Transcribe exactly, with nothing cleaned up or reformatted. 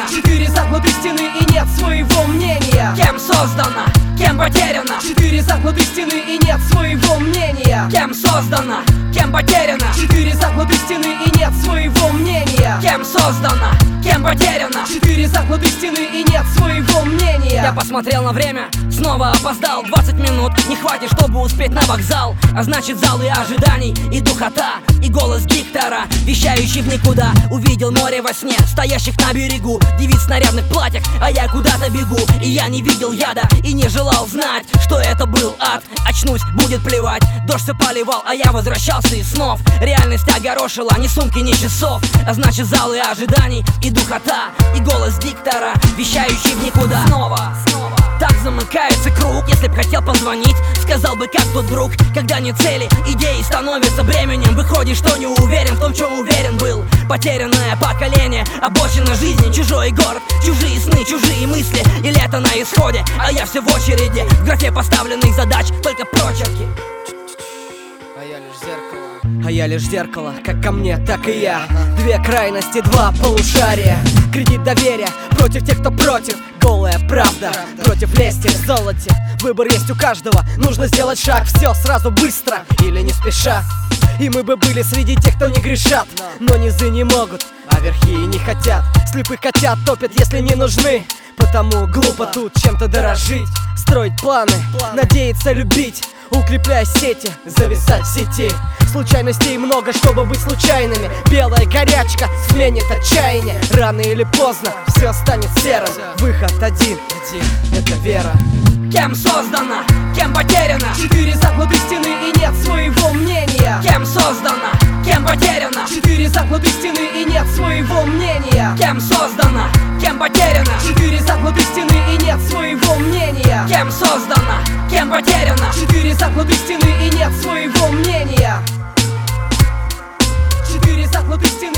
Четыре замкнутых стены и нет своего мнения. Кем создана, кем потеряна. Четыре замкнутых стены и нет своего мнения. Кем создана, кем потеряна. Четыре замкнутых стены и нет своего мнения. Кем создана, кем потеряна. Четыре замкнутых стены и нет своего мнения. Я посмотрел на время, снова опоздал. Двадцать минут не хватит, чтобы успеть на вокзал. А значит залы ожиданий и духота. И голос диктора, вещающий в никуда. Увидел море во сне, стоящих на берегу девиц в нарядных платьях, а я куда-то бегу. И я не видел яда и не желал знать, что это был ад. Очнусь, будет плевать. Дождь все поливал, а я возвращался из снов. Реальность огорошила, ни сумки, ни часов. А значит залы ожиданий и духота. И голос диктора, вещающий в никуда. Снова, снова так замыкается круг. Если б хотел позвонить, сказал бы как тот друг. Когда нет цели, идеи становятся бременем. Выходит, что не уверен в том, чем уверен был. Потерянное поколение, обочина жизни. Чужой город, чужие сны, чужие мысли. И лето на исходе, а я все в очереди. В графе поставленных задач только прочерки. А я лишь зеркало. А я лишь зеркало, как ко мне, так и я. Две крайности, два полушария. Кредит доверия против тех, кто против. Голая правда против лести в золоте. Выбор есть у каждого, нужно сделать шаг. Все сразу быстро или не спеша. И мы бы были среди тех, кто не грешат. Но низы не могут, а верхи не хотят. Слепых котят топят, если не нужны. Потому глупо тут чем-то дорожить. Строить планы, надеяться любить. Укрепляя сети, зависать в сети. Случайностей много, чтобы быть случайными. Белая горячка сменит отчаяние. Рано или поздно все станет серым. Выход один, это вера. Кем создана, кем потеряна. Четыре замкнутых стены и нет своего мнения. Кем создана, кем потеряна. Четыре замкнутых стены и нет своего мнения. Кем создана, кем потеряна. Четыре замкнутых стены и нет своего мнения. Кем создана, кем потеряна. Четыре замкнутых стены и нет своего мнения. Четыре замкнутых стены